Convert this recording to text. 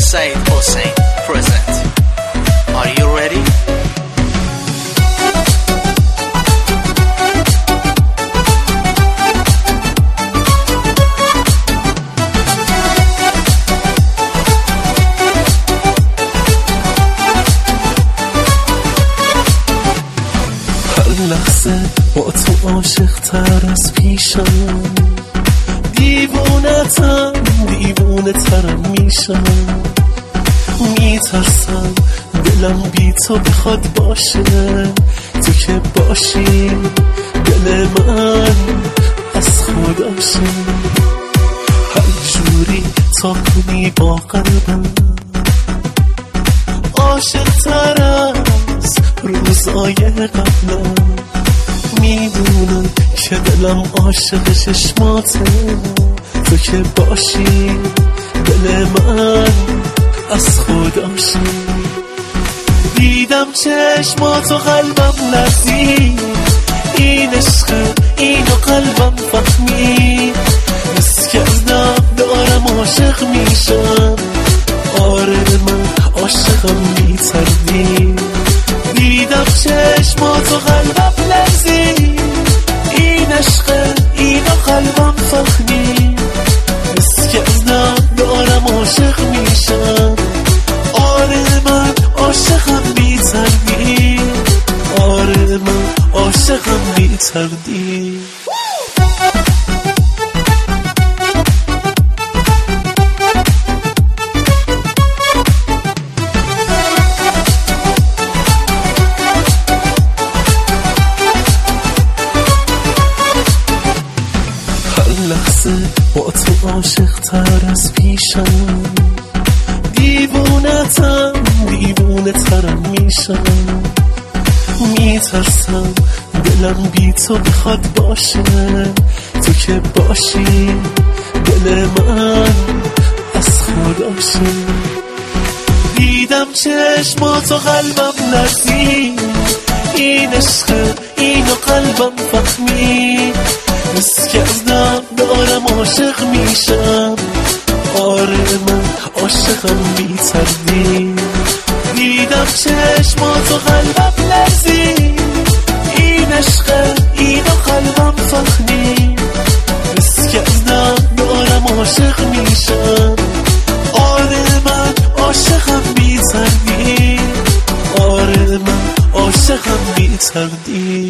Said Hossein present. Are you ready? لحظه با تو عاشق تر از پیشم، دیوونه ترم میشم. میترسم دلم بی تو بخواد باشه، تو که باشی دل من از خودشه. هر جوری تا کنی با قلبم، عاشق تر از روزای قبلم. میدونم که دلم عاشق چشماته، تو که باشی دل من از خودشه. دیدم چشماتو قلبم لرزید، این عشق اینو قلبم فهمید. بس کردم دارم عاشق میشم، آره من عاشقم میتردید. دیدم چشماتو قلبم لرزید، این عشق اینو قلبم فهمید. بس کردم دارم عاشق میشم، آره من عاشقم میتردید. آره من عاشقم میتردید. لحظه با تو عاشق تر از پیشم، دیوونه ترم میشم. میترسم دلم بی تو بخواد باشه، تو که باشی دل من از خودشه. دیدم چشماتو قلبم لرزید، این عشق اینو قلبم فهمید. بس کردم دارم عاشق میشم، آره من عاشقم بی‌تردید. دیدم چشماتو قلبم لرزید، این عشق اینو قلبم فهمید. بس کردم دارم عاشق میشم، آره من عاشقم بی‌تردید. آره من عاشقم بی‌تردید.